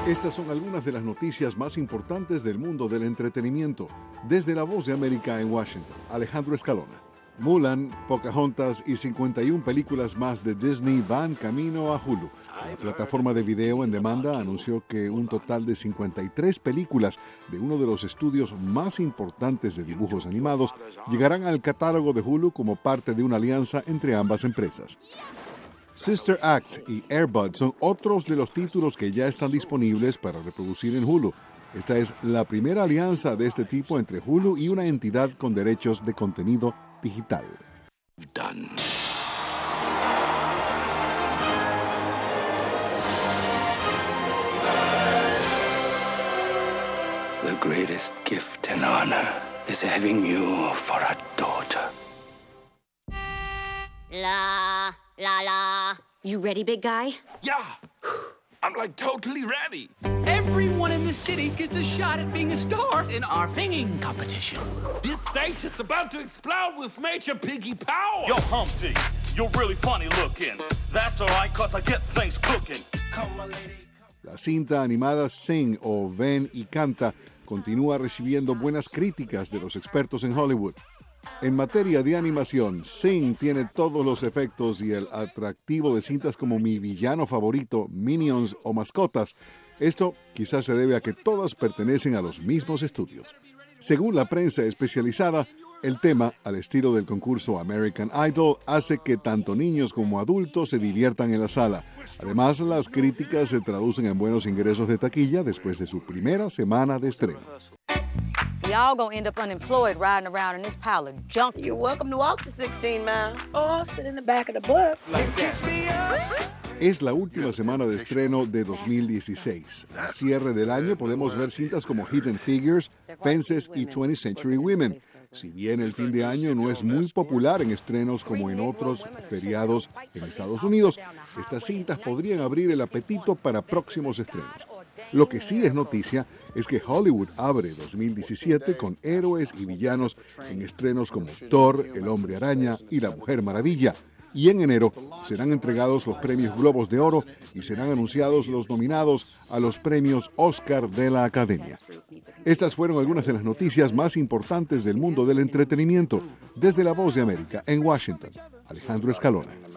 Estas son algunas de las noticias más importantes del mundo del entretenimiento. Desde La Voz de América en Washington, Alejandro Escalona. Mulan, Pocahontas y 51 películas más de Disney van camino a Hulu. La plataforma de video en demanda anunció que un total de 53 películas de uno de los estudios más importantes de dibujos animados llegarán al catálogo de Hulu como parte de una alianza entre ambas empresas. Sister Act y Air Bud son otros de los títulos que ya están disponibles para reproducir en Hulu. Esta es la primera alianza de este tipo entre Hulu y una entidad con derechos de contenido digital. Done. The greatest gift and honor is having you for a daughter. La, la, la. You ready, big guy? Yeah, I'm like totally ready. Everyone in the city gets a shot at being a star in our singing competition. This stage is about to explode with Major Piggy Power. Yo, Humpty, you're really funny looking. That's all right, 'cause I get things cooking. Come, my lady. La cinta animada Sing o Ven y Canta continúa recibiendo buenas críticas de los expertos en Hollywood. En materia de animación, Sing tiene todos los efectos y el atractivo de cintas como Mi villano favorito, Minions o Mascotas. Esto quizás se debe a que todas pertenecen a los mismos estudios. Según la prensa especializada, el tema, al estilo del concurso American Idol, hace que tanto niños como adultos se diviertan en la sala. Además, las críticas se traducen en buenos ingresos de taquilla después de su primera semana de estreno. Y'all gonna end up unemployed riding around in this pile of junk. You're welcome to walk the 16 miles or sit in the back of the bus. Es la última semana de estreno de 2016. Al cierre del año podemos ver cintas como Hidden Figures, Fences y 20th Century Women. Si bien el fin de año no es muy popular en estrenos como en otros feriados en Estados Unidos, estas cintas podrían abrir el apetito para próximos estrenos. Lo que sí es noticia es que Hollywood abre 2017 con héroes y villanos en estrenos como Thor, El Hombre Araña y La Mujer Maravilla. Y en enero serán entregados los premios Globos de Oro y serán anunciados los nominados a los premios Oscar de la Academia. Estas fueron algunas de las noticias más importantes del mundo del entretenimiento. Desde La Voz de América en Washington, Alejandro Escalona.